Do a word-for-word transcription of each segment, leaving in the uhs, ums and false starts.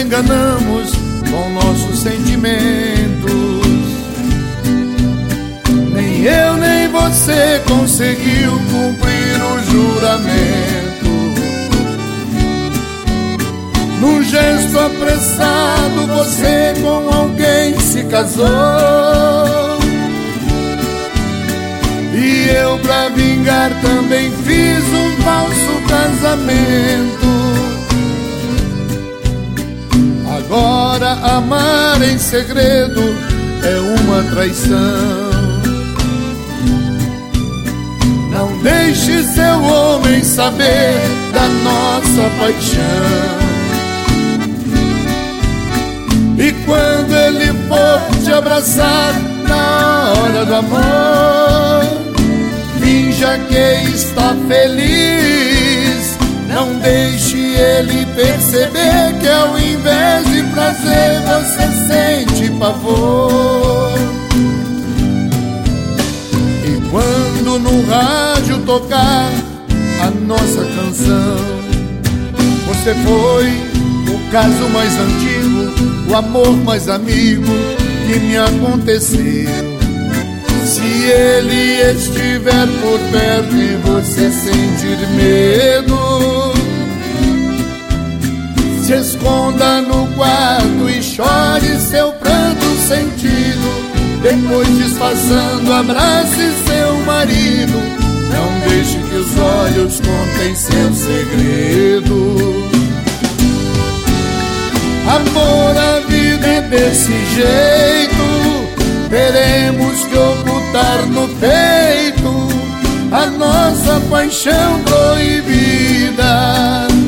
enganamos com nossos sentimentos. Nem eu nem você conseguiu cumprir o juramento. Num gesto apressado você com alguém se casou, e eu pra vingar também fiz um falso casamento. Agora amar em segredo é uma traição. Não deixe seu homem saber da nossa paixão. E quando ele for te abraçar na hora do amor, finja que está feliz. Não deixe ele perceber que ao invés de prazer você sente pavor. E quando no rádio tocar a nossa canção, você foi o caso mais antigo, o amor mais amigo que me aconteceu. Se ele estiver por perto e você sentir medo, se esconda no quarto e chore seu pranto sentido. Depois disfarçando, abrace seu marido. Não deixe que os olhos contem seu segredo. Amor, a vida é desse jeito. Teremos que ocultar no peito a nossa paixão proibida.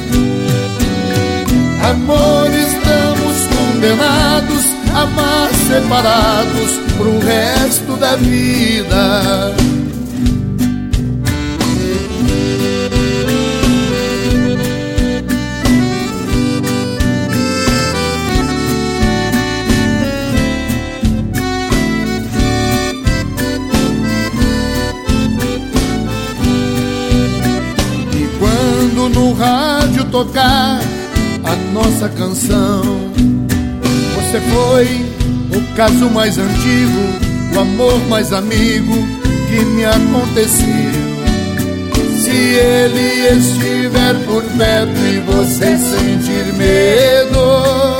Amor, estamos condenados a amar separados pro resto da vida. No rádio tocar a nossa canção, você foi o caso mais antigo, o amor mais amigo que me aconteceu. Se ele estiver por perto e você sentir medo,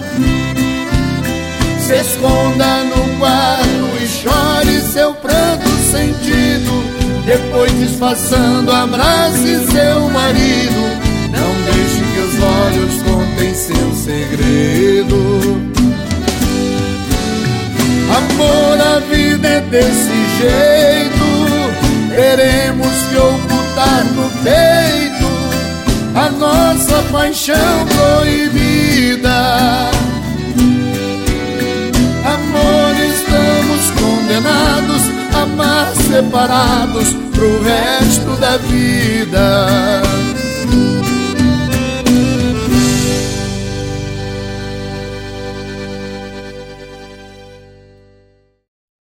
se esconda no quarto e chore seu pranto sentido. Depois disfarçando, abrace seu marido. Não deixe que os olhos contem seu segredo. Amor, a vida é desse jeito. Teremos que ocultar no peito a nossa paixão proibida. Amor, estamos condenados a amar separados pro resto da vida.